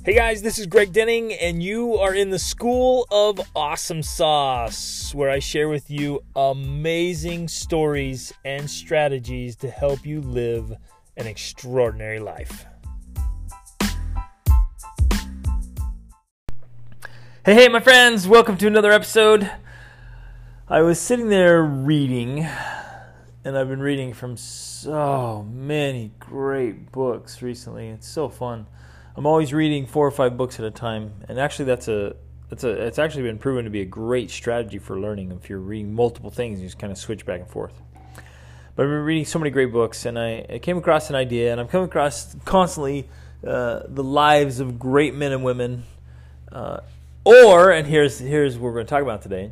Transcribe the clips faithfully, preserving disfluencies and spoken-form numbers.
Hey guys, this is Greg Denning, and you are in the School of Awesome Sauce, where I share with you amazing stories and strategies to help you live an extraordinary life. Hey, hey, my friends, welcome to another episode. I was sitting there reading, and I've been reading from so many great books recently. It's so fun. I'm always reading four or five books at a time, and actually that's a that's a it's actually been proven to be a great strategy for learning if you're reading multiple things. You just kind of switch back and forth. But I've been reading so many great books, and I, I came across an idea, and I'm coming across constantly uh, the lives of great men and women, uh, or and here's here's what we're going to talk about today,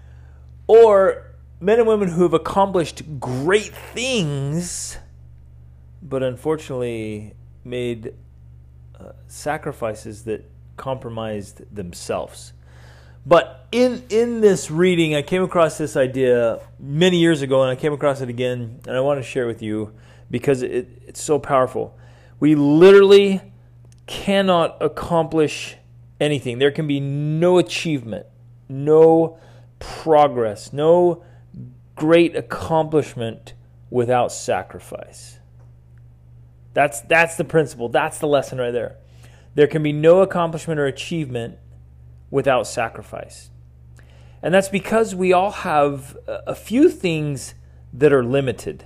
or men and women who have accomplished great things, but unfortunately made Uh, sacrifices that compromised themselves. But in in this reading, I came across this idea many years ago, and I came across it again, and I want to share it with you because it, it's so powerful. We literally cannot accomplish anything. There can be no achievement, no progress, no great accomplishment without sacrifice. That's that's the principle. That's the lesson right there. There can be no accomplishment or achievement without sacrifice. And that's because we all have a few things that are limited.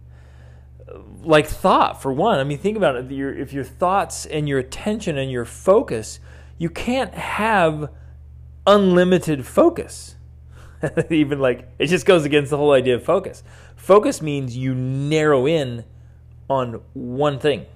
Like thought, for one. I mean, think about it. Your, if your thoughts and your attention and your focus, you can't have unlimited focus. Even like, it just goes against the whole idea of focus. Focus means you narrow in on one thing,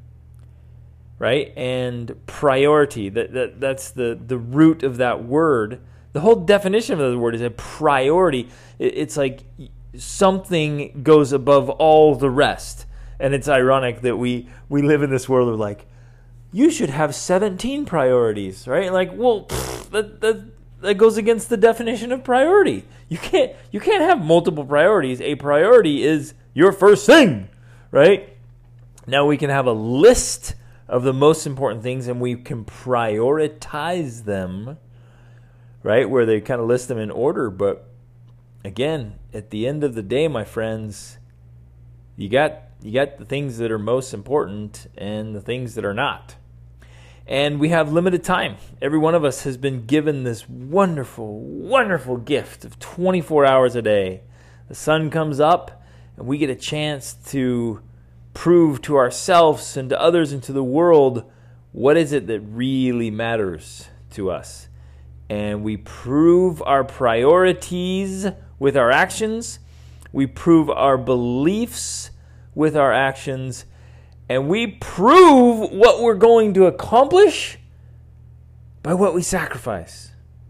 right? And priority, that, that that's the, the root of that word. The whole definition of the word is a priority. It, it's like something goes above all the rest. And it's ironic that we, we live in this world of like, you should have seventeen priorities, right? Like, well, pfft, that, that that goes against the definition of priority. You can't you can't have multiple priorities. A priority is your first thing. Right? Now we can have a list of the most important things, and we can prioritize them, right? Where they kind of list them in order. But again, at the end of the day, my friends, you got you got the things that are most important and the things that are not. And we have limited time. Every one of us has been given this wonderful, wonderful gift of twenty-four hours a day. The sun comes up, and we get a chance to prove to ourselves and to others and to the world what is it that really matters to us. And we prove our priorities with our actions. We prove our beliefs with our actions. And we prove what we're going to accomplish by what we sacrifice.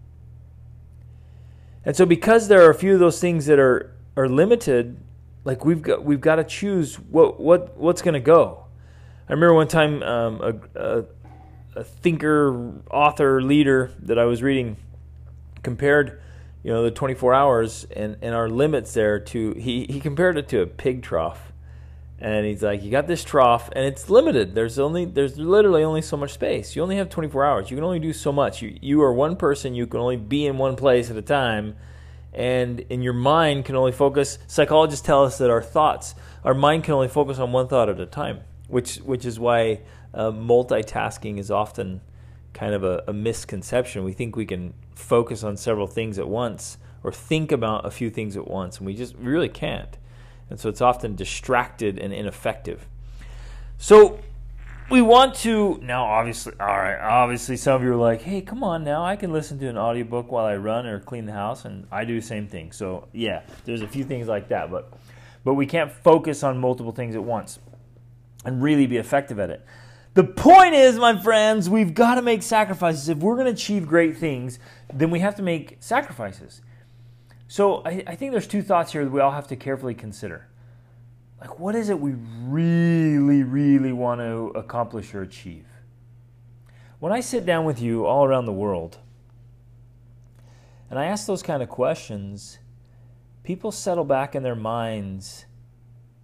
And so because there are a few of those things that are, are limited, like we've got, we've got to choose what what what's going to go. I remember one time um, a, a, a thinker, author, leader that I was reading compared, you know, the twenty-four hours and, and our limits there to he he compared it to a pig trough, and he's like, you got this trough and it's limited. There's only there's literally only so much space. You only have twenty-four hours. You can only do so much. You you are one person. You can only be in one place at a time. And in your mind can only focus. Psychologists tell us that our thoughts, our mind can only focus on one thought at a time, which which is why uh, multitasking is often kind of a, a misconception. We think we can focus on several things at once or think about a few things at once, and we just we really can't. And so it's often distracted and ineffective. So we want to, now obviously, all right, obviously some of you are like, hey, come on now, I can listen to an audiobook while I run or clean the house, and I do the same thing. So yeah, there's a few things like that, but but we can't focus on multiple things at once and really be effective at it. The point is, my friends, we've got to make sacrifices. If we're going to achieve great things, then we have to make sacrifices. So I, I think there's two thoughts here that we all have to carefully consider. Like, what is it we really, really want to accomplish or achieve? When I sit down with you all around the world, and I ask those kind of questions, people settle back in their minds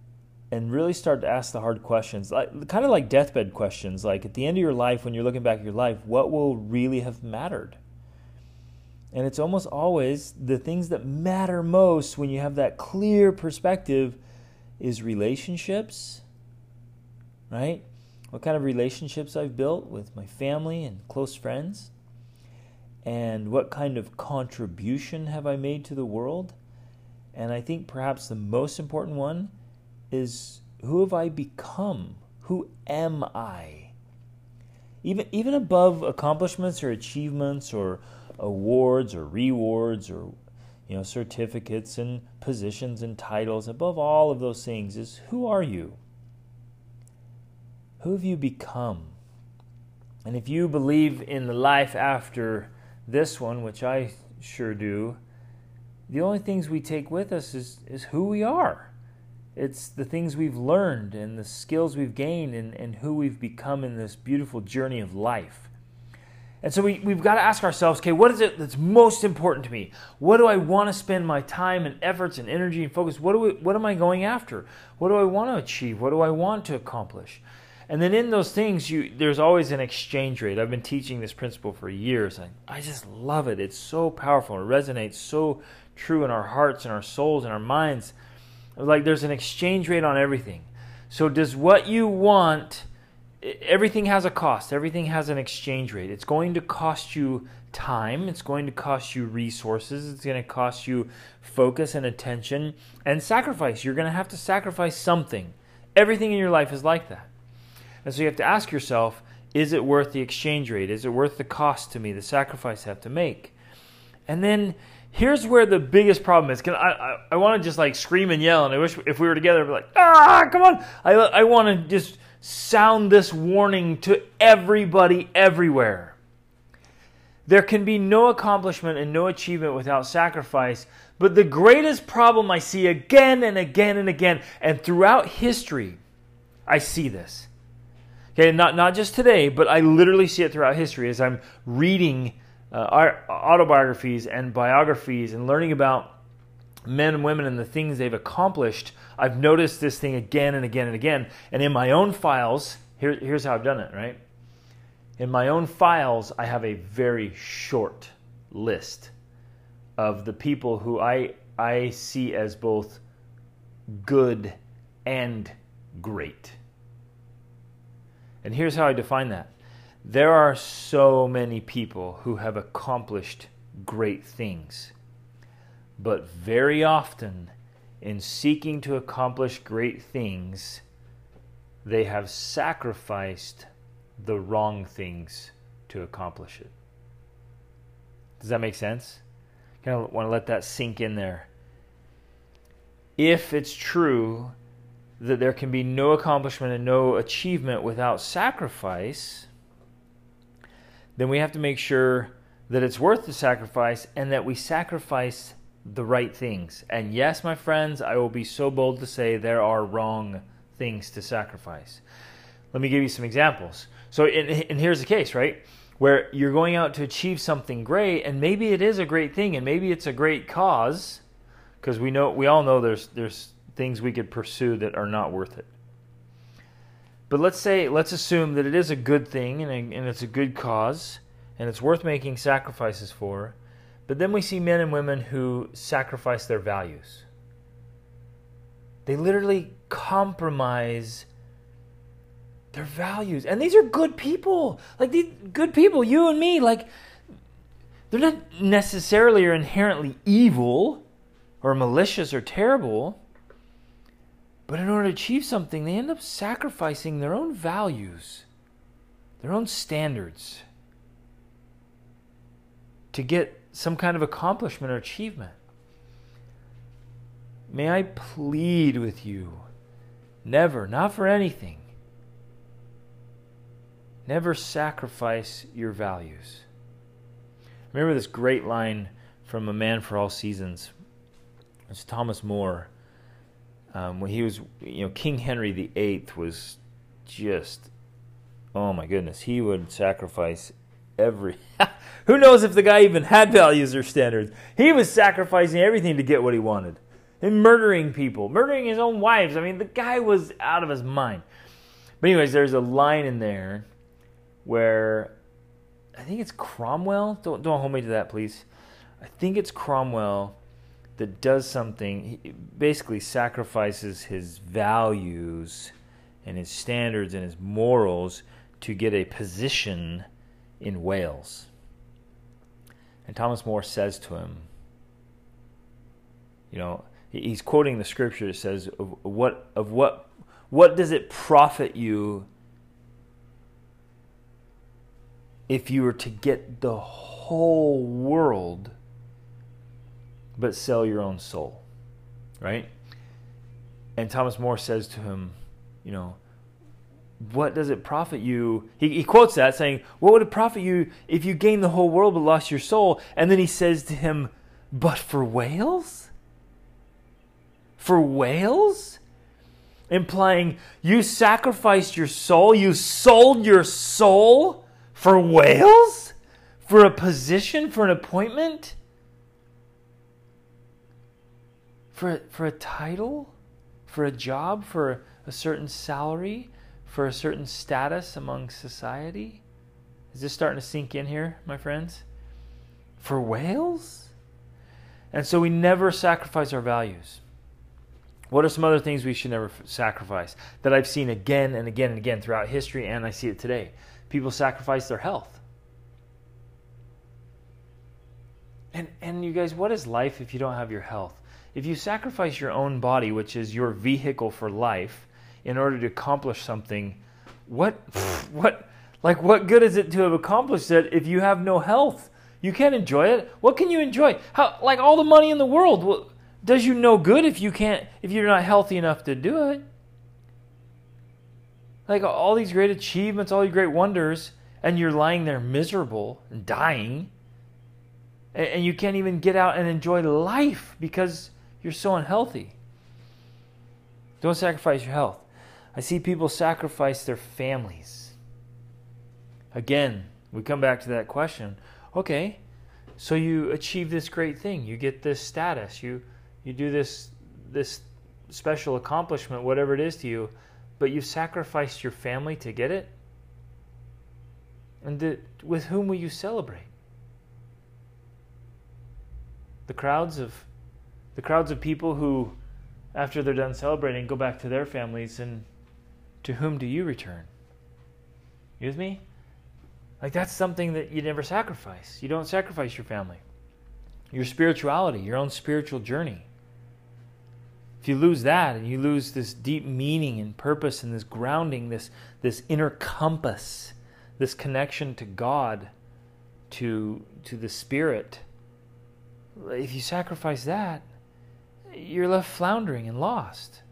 and really start to ask the hard questions, like, kind of like deathbed questions. Like at the end of your life, when you're looking back at your life, what will really have mattered? And it's almost always the things that matter most when you have that clear perspective is relationships, right? What kind of relationships I've built with my family and close friends, and what kind of contribution have I made to the world? And I think perhaps the most important one is, who have I become? Who am I? Even even above accomplishments or achievements or awards or rewards or, you know, certificates and positions and titles, above all of those things is, who are you? Who have you become? And if you believe in the life after this one, which I sure do, the only things we take with us is, is who we are. It's the things we've learned and the skills we've gained and, and who we've become in this beautiful journey of life. And so we, we've got to ask ourselves, okay, what is it that's most important to me? What do I want to spend my time and efforts and energy and focus? What do we, what am I going after? What do I want to achieve? What do I want to accomplish? And then in those things, you there's always an exchange rate. I've been teaching this principle for years. I, I just love it. It's so powerful. It resonates so true in our hearts and our souls and our minds. Like there's an exchange rate on everything. So does what you want, everything has a cost. Everything has an exchange rate. It's going to cost you time. It's going to cost you resources. It's going to cost you focus and attention and sacrifice. You're going to have to sacrifice something. Everything in your life is like that. And so you have to ask yourself, is it worth the exchange rate? Is it worth the cost to me, the sacrifice I have to make? And then here's where the biggest problem is. Can I, I, I want to just like scream and yell, and I wish if we were together, I'd be like, ah, come on. I, I want to just sound this warning to everybody everywhere. There can be no accomplishment and no achievement without sacrifice. But the greatest problem I see again and again and again, and throughout history, I see this. Okay, not, not just today, but I literally see it throughout history as I'm reading uh, autobiographies and biographies and learning about men and women and the things they've accomplished. I've noticed this thing again and again and again. And in my own files, here, here's how I've done it, right? In my own files, I have a very short list of the people who I, I see as both good and great. And here's how I define that. There are so many people who have accomplished great things. But very often, in seeking to accomplish great things, they have sacrificed the wrong things to accomplish it. Does that make sense? Kind of want to let that sink in there. If it's true that there can be no accomplishment and no achievement without sacrifice, then we have to make sure that it's worth the sacrifice and that we sacrifice the right things. And yes, my friends, I will be so bold to say there are wrong things to sacrifice. Let me give you some examples. So, and, and here's the case, right? Where you're going out to achieve something great, and maybe it is a great thing, and maybe it's a great cause, because we know we all know there's there's things we could pursue that are not worth it. But let's say, let's assume that it is a good thing and, a, and it's a good cause and it's worth making sacrifices for. But then we see men and women who sacrifice their values. They literally compromise their values. And these are good people. Like these good people, you and me, like they're not necessarily or inherently evil or malicious or terrible. But in order to achieve something, they end up sacrificing their own values, their own standards, to get some kind of accomplishment or achievement. May I plead with you, never, not for anything, never sacrifice your values. Remember this great line from A Man for All Seasons. It's Thomas More. Um, when he was, you know, King Henry the Eighth was just, oh my goodness, he would sacrifice every, who knows if the guy even had values or standards. He was sacrificing everything to get what he wanted. and murdering people, murdering his own wives. I mean, the guy was out of his mind. But anyways, there's a line in there where I think it's Cromwell. Don't don't hold me to that, please. I think it's Cromwell that does something. He basically sacrifices his values and his standards and his morals to get a position in Wales. And Thomas More says to him, you know, he's quoting the scripture that says, of what of what what does it profit you if you were to get the whole world but sell your own soul, right? And Thomas More says to him, you know, what does it profit you? He, he quotes that saying, what would it profit you if you gained the whole world but lost your soul? And then he says to him, but for Wales? For Wales? Implying you sacrificed your soul, you sold your soul for Wales? For a position, for an appointment? For a, for a title? For a job? For a certain salary? For a certain status among society? Is this starting to sink in here, my friends? For Wales? And so we never sacrifice our values. What are some other things we should never sacrifice that I've seen again and again and again throughout history, and I see it today? People sacrifice their health. And and you guys, what is life if you don't have your health? If you sacrifice your own body, which is your vehicle for life, in order to accomplish something, what, what, like what good is it to have accomplished it if you have no health? You can't enjoy it. What can you enjoy? How, like all the money in the world, well, does you no good if you can't, if you're not healthy enough to do it? Like all these great achievements, all these great wonders, and you're lying there miserable and dying, and, and you can't even get out and enjoy life because you're so unhealthy. Don't sacrifice your health. I see people sacrifice their families. Again, we come back to that question. Okay, so you achieve this great thing. You get this status. You you do this this special accomplishment, whatever it is to you, but you sacrificed your family to get it? And the, with whom will you celebrate? The crowds of the crowds of people who, after they're done celebrating, go back to their families, and to whom do you return? You with me? Like that's something that you never sacrifice. You don't sacrifice your family. Your spirituality, your own spiritual journey. If you lose that and you lose this deep meaning and purpose and this grounding, this, this inner compass, this connection to God, to, to the Spirit, if you sacrifice that, you're left floundering and lost.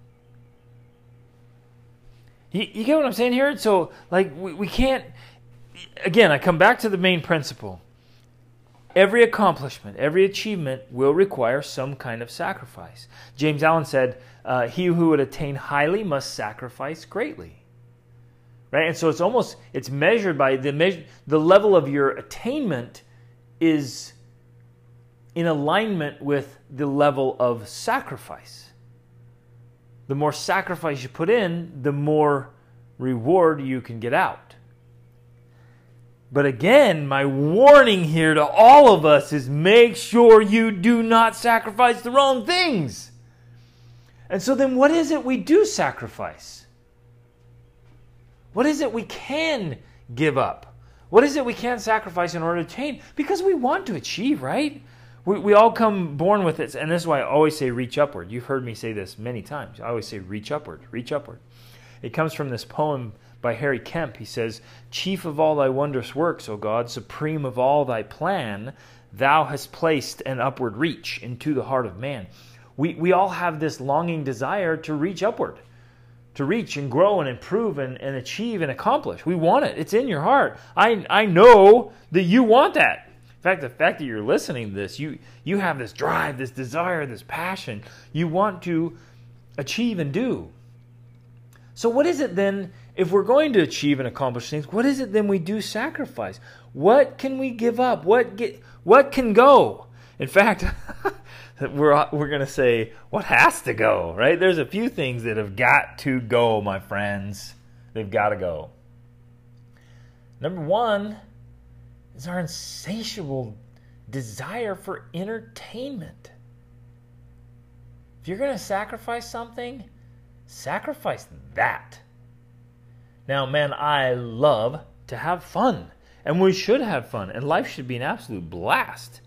You, you get what I'm saying here? So, like, we, we can't... Again, I come back to the main principle. Every accomplishment, every achievement will require some kind of sacrifice. James Allen said, uh, he who would attain highly must sacrifice greatly. Right? And so it's almost, it's measured by the measure, the level of your attainment is in alignment with the level of sacrifice. The more sacrifice you put in, the more reward you can get out. But again, my warning here to all of us is make sure you do not sacrifice the wrong things. And so then what is it we do sacrifice? What is it we can give up? What is it we can't sacrifice in order to attain? Because we want to achieve, right? We, we all come born with it. And this is why I always say reach upward. You've heard me say this many times. I always say reach upward, reach upward. It comes from this poem by Harry Kemp. He says, "Chief of all thy wondrous works, O God, supreme of all thy plan, thou hast placed an upward reach into the heart of man." We, we all have this longing desire to reach upward, to reach and grow and improve and, and achieve and accomplish. We want it. It's in your heart. I, I know that you want that. In fact, the fact that you're listening to this, you, you have this drive, this desire, this passion. You want to achieve and do. So what is it then, if we're going to achieve and accomplish things, what is it then we do sacrifice? What can we give up? What get, what can go? In fact, we're we're going to say what has to go, right? There's a few things that have got to go, my friends. They've got to go. Number one is our insatiable desire for entertainment. If you're going to sacrifice something, sacrifice that. Now, man, I love to have fun, and we should have fun, and life should be an absolute blast.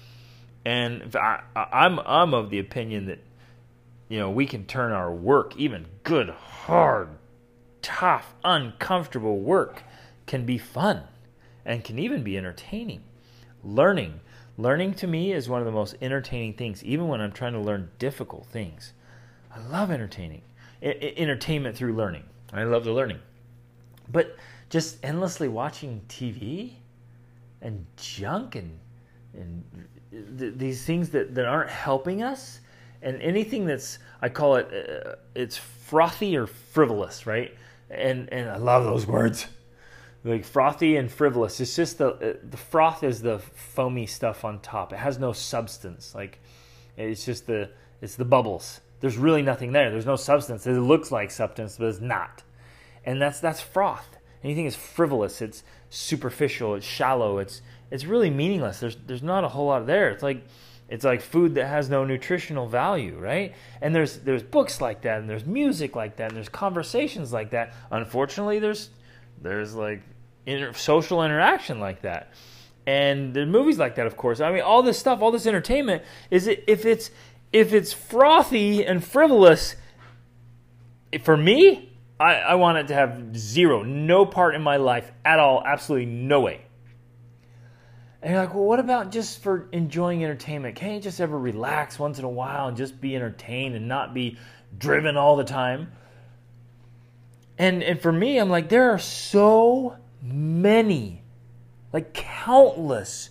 And I, I'm I'm of the opinion that, you know, we can turn our work, even good, hard, tough, uncomfortable work, can be fun and can even be entertaining. Learning. Learning to me is one of the most entertaining things, even when I'm trying to learn difficult things. I love entertaining. I, I, entertainment through learning. I love the learning. But just endlessly watching T V and junk and and th- these things that, that aren't helping us, and anything that's, I call it, uh, it's frothy or frivolous, right? And and I love those words. Like frothy and frivolous. It's just the uh, the froth is the foamy stuff on top. It has no substance. Like it's just the it's the bubbles. There's really nothing there. There's no substance. It looks like substance, but it's not. And that's that's froth. Anything is frivolous. It's superficial. It's shallow. It's it's really meaningless. There's there's not a whole lot there. It's like it's like food that has no nutritional value, right? And there's there's books like that, and there's music like that, and there's conversations like that. Unfortunately, there's there's like inter- social interaction like that, and there's movies like that. Of course, I mean, all this stuff, all this entertainment is it if it's if it's frothy and frivolous. For me, I, I want it to have zero, no part in my life at all, absolutely no way. And you're like, well, what about just for enjoying entertainment? Can't you just ever relax once in a while and just be entertained and not be driven all the time? And and for me, I'm like, there are so many, like countless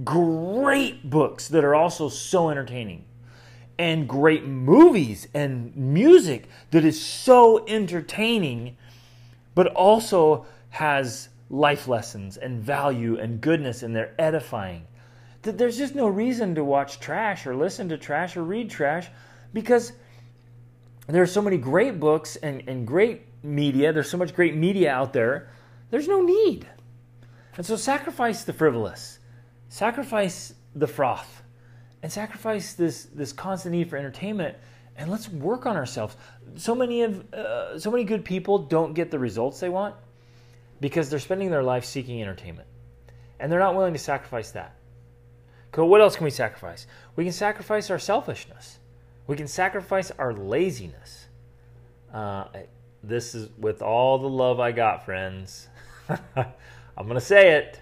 great books that are also so entertaining. And great movies and music that is so entertaining, but also has life lessons and value and goodness, and they're edifying. That there's just no reason to watch trash or listen to trash or read trash, because there are so many great books and, and great media. There's so much great media out there. There's no need. And so sacrifice the frivolous. Sacrifice the froth. And sacrifice this, this constant need for entertainment, and let's work on ourselves. So many of uh, so many good people don't get the results they want because they're spending their life seeking entertainment, and they're not willing to sacrifice that. Cool. What else can we sacrifice? We can sacrifice our selfishness. We can sacrifice our laziness. Uh, this is with all the love I got, friends. I'm going to say it.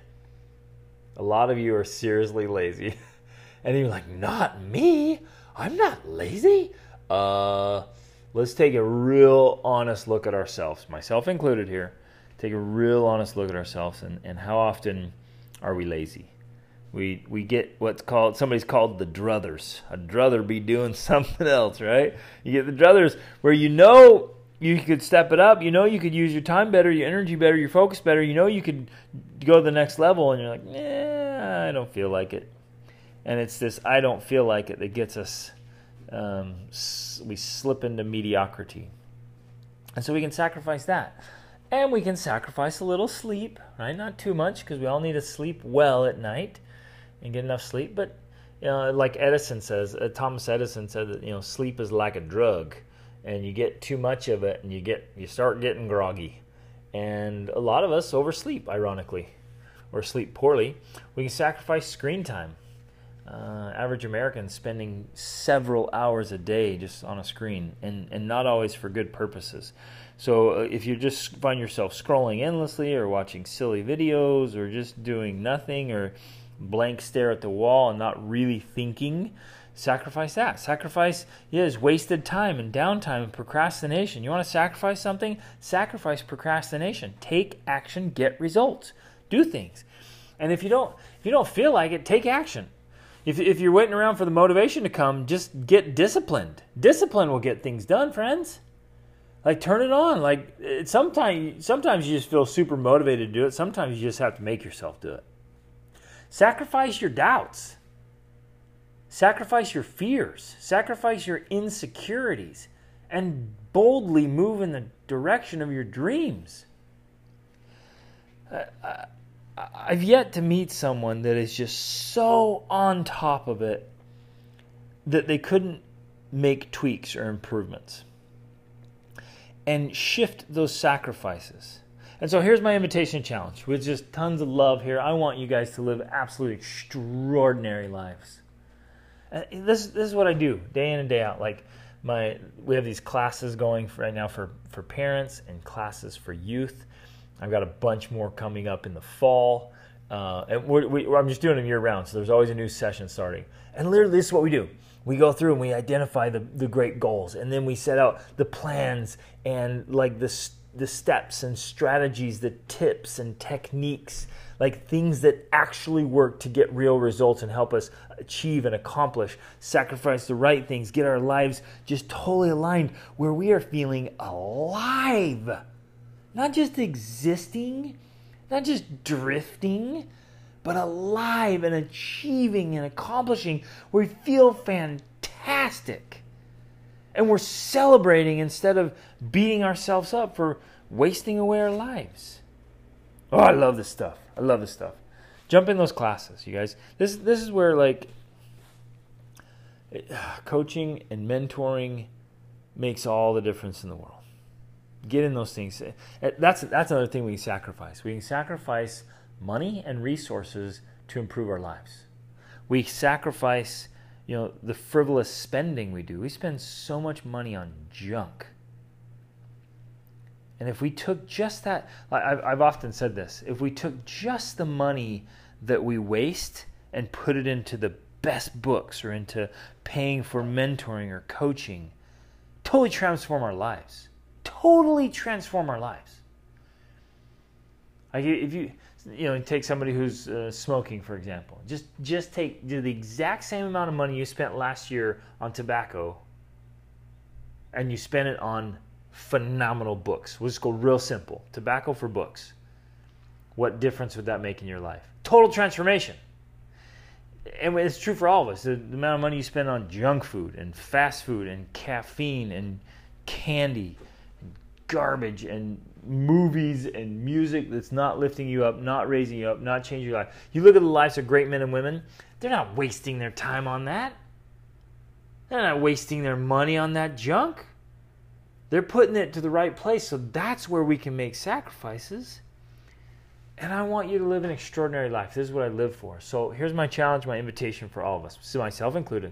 A lot of you are seriously lazy. And you're like, not me. I'm not lazy. Uh, let's take a real honest look at ourselves, myself included here. Take a real honest look at ourselves, and, and how often are we lazy? We we get what's called, somebody's called the druthers. I'd rather be doing something else, right? You get the druthers where you know you could step it up. You know you could use your time better, your energy better, your focus better. You know you could go to the next level, and you're like, nah, I don't feel like it. And it's this I don't feel like it that gets us, um, we slip into mediocrity. And so we can sacrifice that. And we can sacrifice a little sleep, right? Not too much, because we all need to sleep well at night and get enough sleep. But, you know, like Edison says, uh, Thomas Edison said that, you know, sleep is like a drug. And you get too much of it, and you get you start getting groggy. And a lot of us oversleep, ironically, or sleep poorly. We can sacrifice screen time. Uh, average American spending several hours a day just on a screen, and, and not always for good purposes. So uh, if you just find yourself scrolling endlessly or watching silly videos or just doing nothing or blank stare at the wall and not really thinking, sacrifice that. Sacrifice is wasted time and downtime and procrastination. You want to sacrifice something? Sacrifice procrastination. Take action, get results. Do things. And if you don't if you don't feel like it, take action. If if you're waiting around for the motivation to come, just get disciplined. Discipline will get things done, friends. Like, turn it on. Like, sometimes sometimes you just feel super motivated to do it. Sometimes you just have to make yourself do it. Sacrifice your doubts. Sacrifice your fears. Sacrifice your insecurities. And boldly move in the direction of your dreams. I, I've yet to meet someone that is just so on top of it that they couldn't make tweaks or improvements and shift those sacrifices. And so here's my invitation challenge with just tons of love here. I want you guys to live absolutely extraordinary lives. And this, this is what I do day in and day out. Like my, we have these classes going for right now for, for parents and classes for youth. I've got a bunch more coming up in the fall. Uh, and we're, we, I'm just doing them year round, so there's always a new session starting. And literally this is what we do. We go through and we identify the, the great goals, and then we set out the plans and like the the steps and strategies, the tips and techniques, like things that actually work to get real results and help us achieve and accomplish, sacrifice the right things, get our lives just totally aligned where we are feeling alive. Not just existing, not just drifting, but alive and achieving and accomplishing. We feel fantastic. And we're celebrating instead of beating ourselves up for wasting away our lives. Oh, I love this stuff. I love this stuff. Jump in those classes, you guys. This this is where like coaching and mentoring makes all the difference in the world. Get in those things. That's that's another thing we can sacrifice. We can sacrifice money and resources to improve our lives. We sacrifice, you know, the frivolous spending we do. We spend so much money on junk. And if we took just that, I've, I've often said this, if we took just the money that we waste and put it into the best books or into paying for mentoring or coaching, totally transform our lives. Totally transform our lives. Like if you, you know, take somebody who's uh, smoking, for example. Just just take do the exact same amount of money you spent last year on tobacco, and you spend it on phenomenal books. We'll just go real simple. Tobacco for books. What difference would that make in your life? Total transformation. And it's true for all of us. The, the amount of money you spend on junk food and fast food and caffeine and candy and garbage and movies and music that's not lifting you up, not raising you up, not changing your life. You look at the lives of great men and women, they're not wasting their time on that. They're not wasting their money on that junk. They're putting it to the right place, so that's where we can make sacrifices. And I want you to live an extraordinary life. This is what I live for. So here's my challenge, my invitation for all of us, myself included.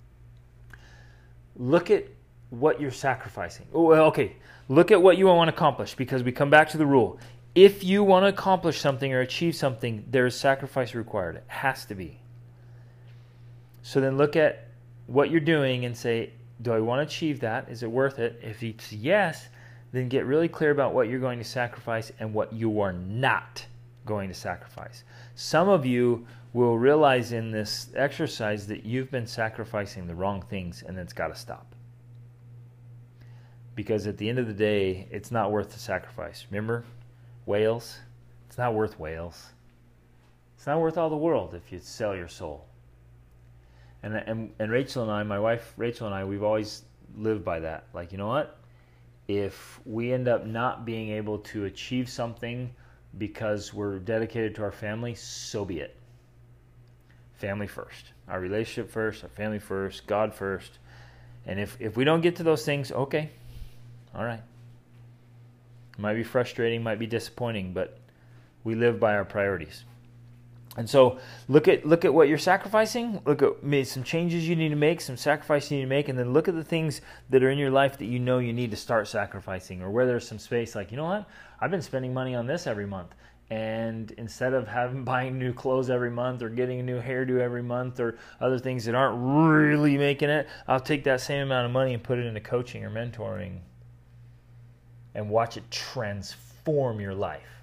Look at what you're sacrificing. Oh, well, okay, look at what you want to accomplish, because we come back to the rule. If you want to accomplish something or achieve something, there is sacrifice required. It has to be. So then look at what you're doing and say, do I want to achieve that? Is it worth it? If it's yes, then get really clear about what you're going to sacrifice and what you are not going to sacrifice. Some of you will realize in this exercise that you've been sacrificing the wrong things, and it's got to stop. Because at the end of the day, it's not worth the sacrifice. Remember, whales? It's not worth whales. It's not worth all the world if you sell your soul. And, and and Rachel and I, my wife Rachel and I, we've always lived by that. Like, you know what? If we end up not being able to achieve something because we're dedicated to our family, so be it. Family first. Our relationship first, our family first, God first. And if, if we don't get to those things, okay. All right. It might be frustrating, might be disappointing, but we live by our priorities. And so look at look at what you're sacrificing. Look at maybe some changes you need to make, some sacrifices you need to make, and then look at the things that are in your life that you know you need to start sacrificing, or where there's some space like, you know what, I've been spending money on this every month. And instead of having buying new clothes every month or getting a new hairdo every month or other things that aren't really making it, I'll take that same amount of money and put it into coaching or mentoring and watch it transform your life.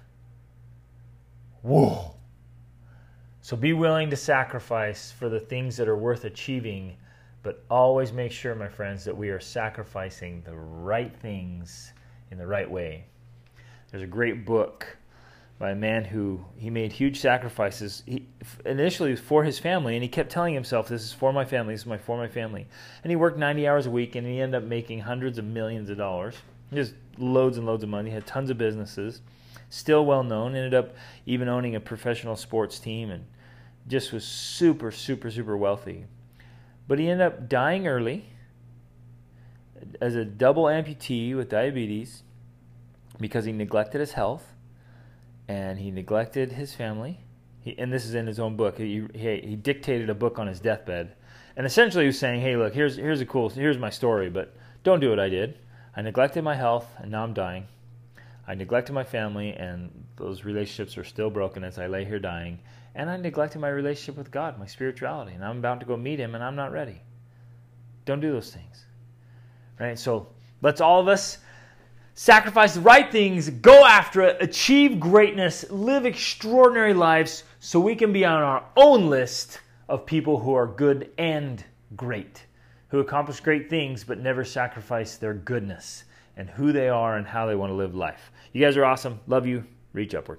Whoa. So be willing to sacrifice for the things that are worth achieving, but always make sure, my friends, that we are sacrificing the right things in the right way. There's a great book by a man who he made huge sacrifices. He, initially for his family, and he kept telling himself, "This is for my family. This is my for my family." And he worked ninety hours a week, and he ended up making hundreds of millions of dollars, just loads and loads of money. Had tons of businesses, still well known. Ended up even owning a professional sports team, and just was super, super, super wealthy. But he ended up dying early as a double amputee with diabetes because he neglected his health and he neglected his family. He, and this is in his own book. He, he he dictated a book on his deathbed, and essentially he was saying, "Hey, look, here's here's a cool here's my story, but don't do what I did. I neglected my health, and now I'm dying. I neglected my family, and those relationships are still broken as I lay here dying. And I neglected my relationship with God, my spirituality, and I'm about to go meet Him, and I'm not ready. Don't do those things." Right? So let's all of us sacrifice the right things, go after it, achieve greatness, live extraordinary lives so we can be on our own list of people who are good and great, who accomplish great things but never sacrifice their goodness and who they are and how they want to live life. You guys are awesome. Love you. Reach upward.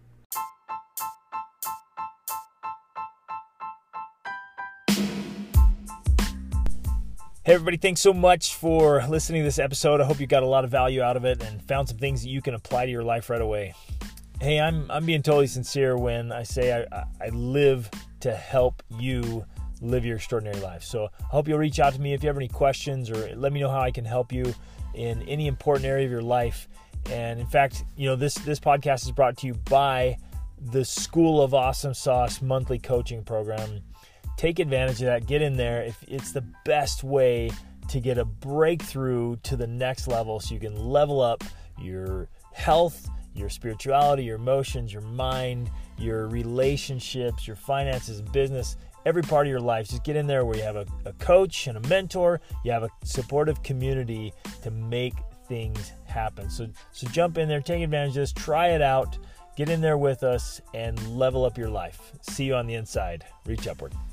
Hey everybody, thanks so much for listening to this episode. I hope you got a lot of value out of it and found some things that you can apply to your life right away. Hey, I'm I'm being totally sincere when I say I, I live to help you live your extraordinary life. So I hope you'll reach out to me if you have any questions, or let me know how I can help you in any important area of your life. And in fact, you know, this this podcast is brought to you by the School of Awesome Sauce monthly coaching program. Take advantage of that. Get in there. If it's the best way to get a breakthrough to the next level so you can level up your health, your spirituality, your emotions, your mind, your relationships, your finances, business, every part of your life. Just get in there where you have a, a coach and a mentor. You have a supportive community to make things happen. So, so jump in there, take advantage of this, try it out, get in there with us, and level up your life. See you on the inside. Reach upward.